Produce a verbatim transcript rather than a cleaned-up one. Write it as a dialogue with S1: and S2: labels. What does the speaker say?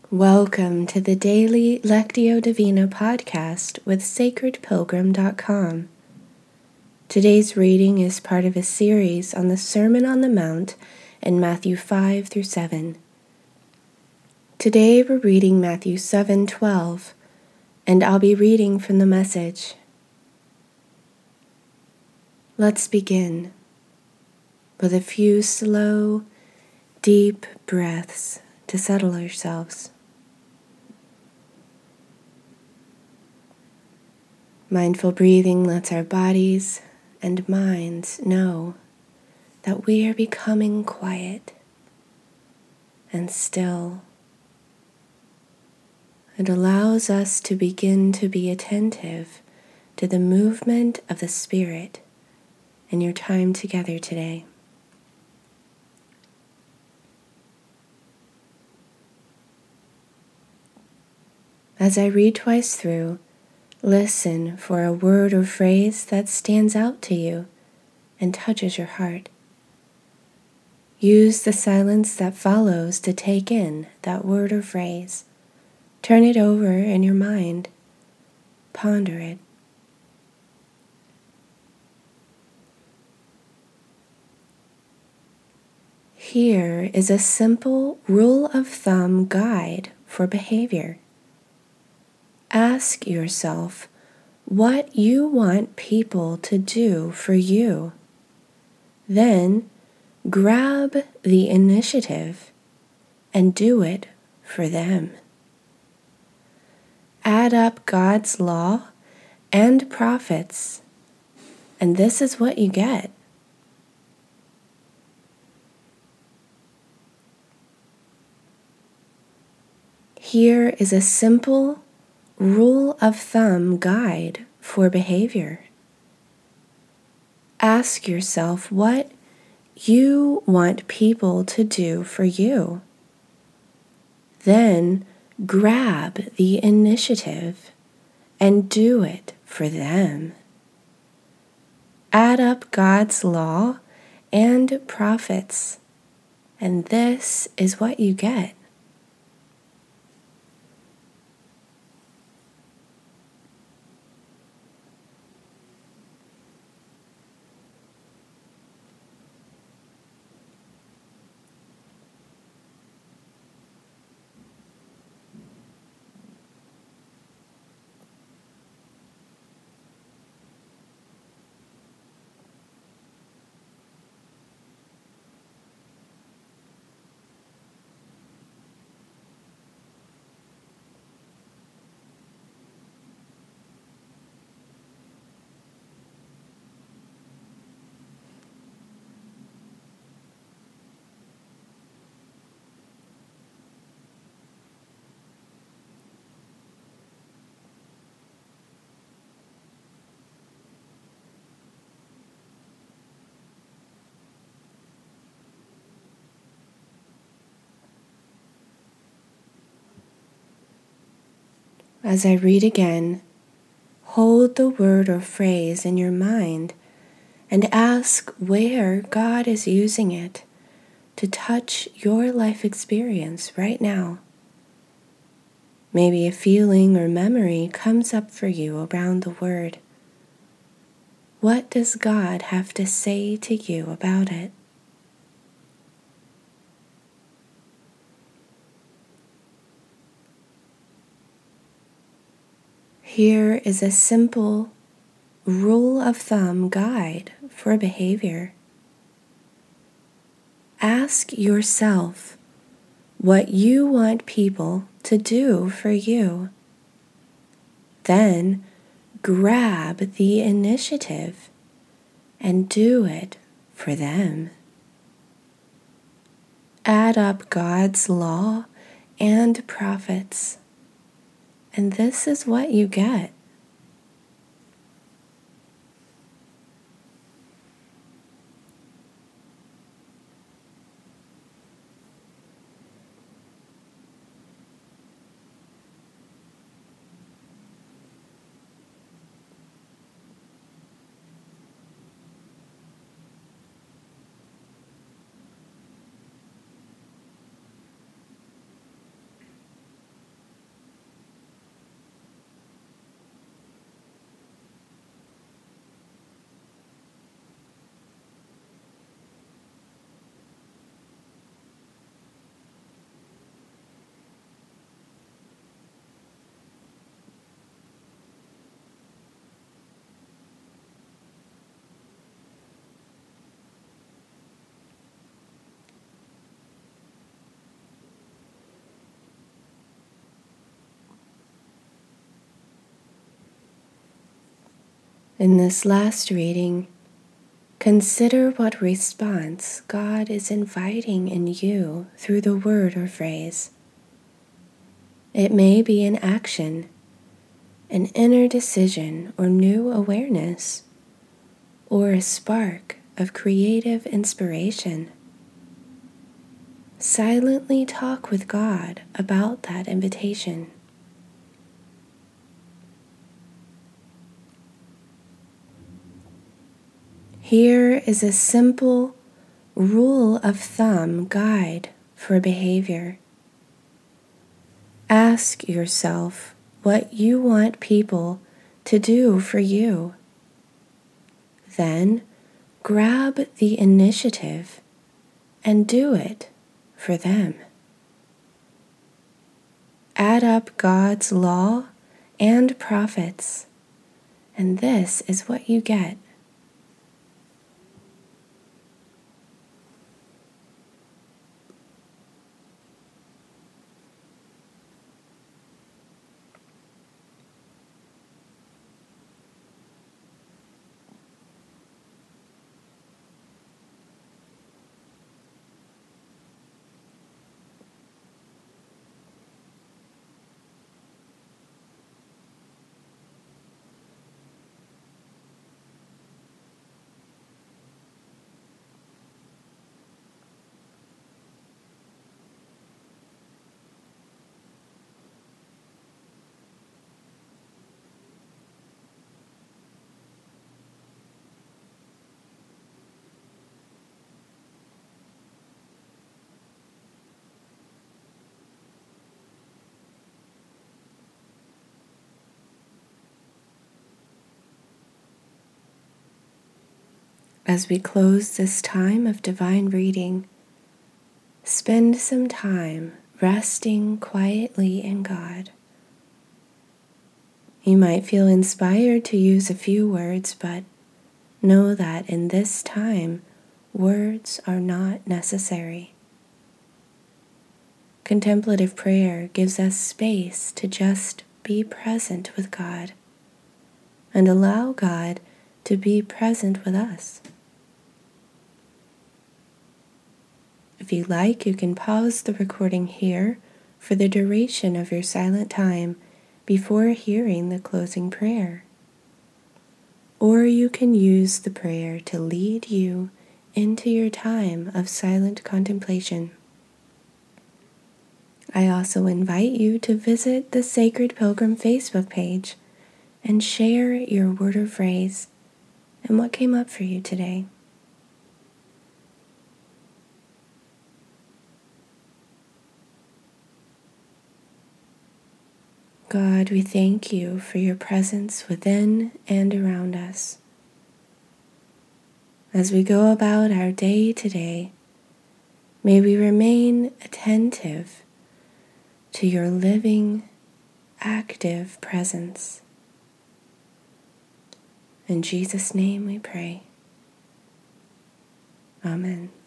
S1: Welcome to the Daily Lectio Divina podcast with sacred pilgrim dot com. Today's reading is part of a series on the Sermon on the Mount in Matthew five through seven. Today we're reading Matthew seven twelve, and I'll be reading from the Message. Let's begin with a few slow, deep breaths to settle ourselves. Mindful breathing lets our bodies and minds know that we are becoming quiet and still. It allows us to begin to be attentive to the movement of the Spirit in your time together today. As I read twice through, listen for a word or phrase that stands out to you and touches your heart. Use the silence that follows to take in that word or phrase. Turn it over in your mind. Ponder it. Here is a simple rule of thumb guide for behavior. Ask yourself what you want people to do for you. Then grab the initiative and do it for them. Add up God's law and prophets, and this is what you get. Here is a simple rule of thumb guide for behavior. Ask yourself what you want people to do for you. Then grab the initiative and do it for them. Add up God's law and prophets, and this is what you get. As I read again, hold the word or phrase in your mind and ask where God is using it to touch your life experience right now. Maybe a feeling or memory comes up for you around the word. What does God have to say to you about it? Here is a simple rule of thumb guide for behavior. Ask yourself what you want people to do for you. Then grab the initiative and do it for them. Add up God's law and prophets, and this is what you get. In this last reading, consider what response God is inviting in you through the word or phrase. It may be an action, an inner decision or new awareness, or a spark of creative inspiration. Silently talk with God about that invitation. Here is a simple rule of thumb guide for behavior. Ask yourself what you want people to do for you. Then grab the initiative and do it for them. Add up God's law and prophets, and this is what you get. As we close this time of divine reading, spend some time resting quietly in God. You might feel inspired to use a few words, but know that in this time, words are not necessary. Contemplative prayer gives us space to just be present with God and allow God to be present with us. If you like, you can pause the recording here for the duration of your silent time before hearing the closing prayer. Or you can use the prayer to lead you into your time of silent contemplation. I also invite you to visit the Sacred Pilgrim Facebook page and share your word or phrase and what came up for you today. God, we thank you for your presence within and around us. As we go about our day today, may we remain attentive to your living, active presence. In Jesus' name we pray. Amen.